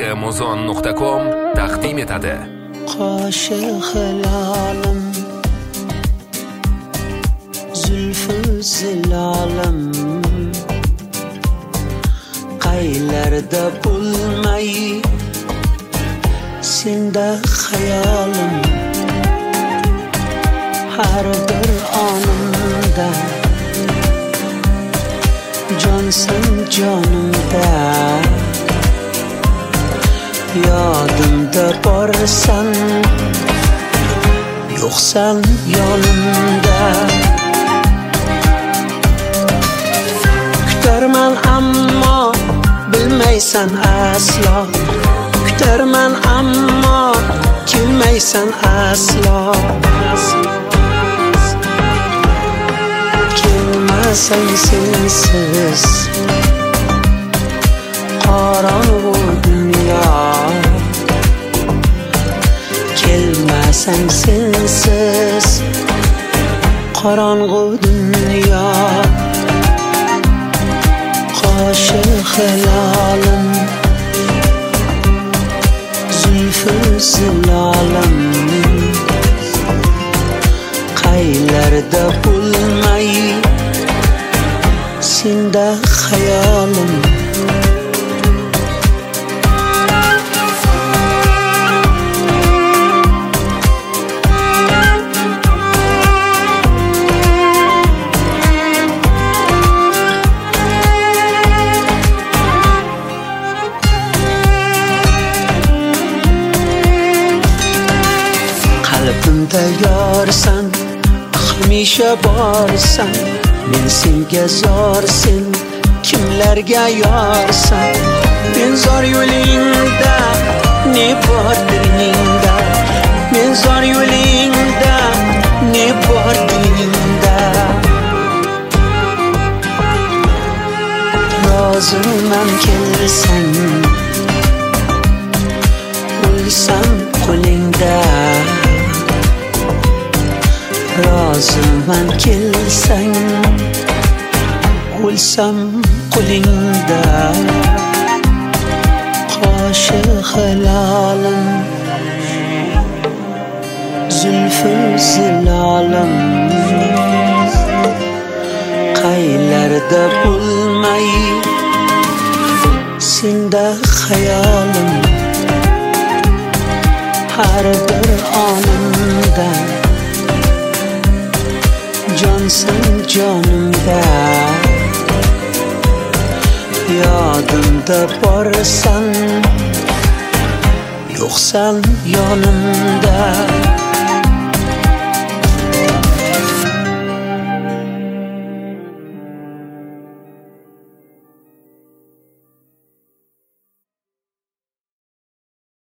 Amazon.com taqdim etadi. Qo'shiq hilolim, zulfu zilolim, qaylarda bo'lmay senda xayolim, har bir onimda jonsan jonimda, yodimda borsan, yo'qsan yonimda. Kutarman ammo bilmaysan aslo, kutarman ammo kelmaysan aslo. Kelmasang sensiz qorong'u dunyo, kelmasang sensiz qorong'u dunyo. Qo'shiq hilolim, zulfu zilolim, qaylarda bo'lmay senda xayolim. Qalbimda yorsan, hamisha borsan, men senga zor, sen kimlarga yorsan. Men zor yo'lingda, ne bor dilingda, men zor yo'lingda, ne bor dilingda. Roziman kelsang, o'lsam qo'lingda. Roziman kelsang, o'lsam qo'lingda. Qo'shiq hilolim, zulfu zilolim, qaylarda bo'lmay senda xayolim, har bir onimda jonsan jonimda, yodimda borsan, yo'qsan yonimda.